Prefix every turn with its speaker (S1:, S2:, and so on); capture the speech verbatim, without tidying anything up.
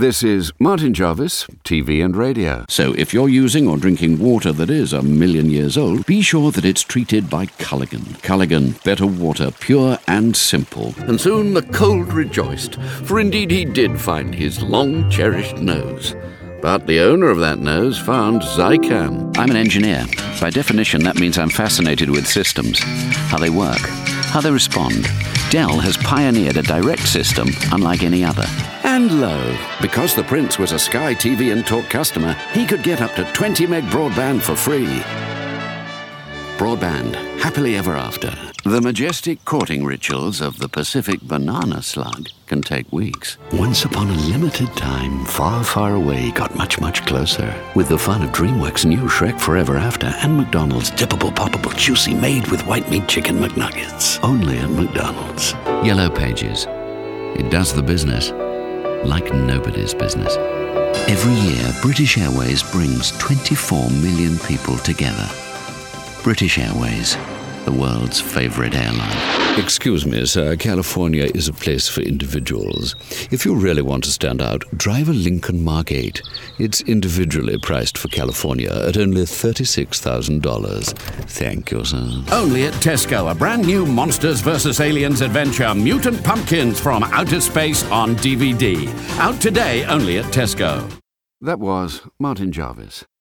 S1: This is Martin Jarvis, T V and radio.
S2: So if you're using or drinking water that is a million years old, be sure that it's treated by Culligan. Culligan, better water, pure and simple.
S3: And soon the cold rejoiced, for indeed he did find his long-cherished nose. But the owner of that nose found Zicam.
S2: I'm an engineer. By definition, that means I'm fascinated with systems, how they work, how they respond. Dell has pioneered a direct system unlike any other.
S3: And lo, because the Prince was a Sky T V and Talk customer, he could get up to twenty meg broadband for free. Broadband, happily ever after.
S2: The majestic courting rituals of the Pacific banana slug can take weeks.
S3: Once upon a limited time, far, far away, got much, much closer. With the fun of DreamWorks' new Shrek Forever After and McDonald's dippable, poppable, juicy, made with white meat chicken McNuggets. Only at McDonald's.
S2: Yellow Pages. It does the business like nobody's business. Every year, British Airways brings twenty-four million people together. British Airways, the world's favorite airline.
S4: Excuse me, sir, California is a place for individuals. If you really want to stand out, drive a Lincoln Mark eight. It's individually priced for California at only thirty-six thousand dollars. Thank you, sir.
S3: Only at Tesco, a brand new Monsters versus. Aliens adventure, Mutant Pumpkins from Outer Space on D V D. Out today only at Tesco.
S1: That was Martin Jarvis.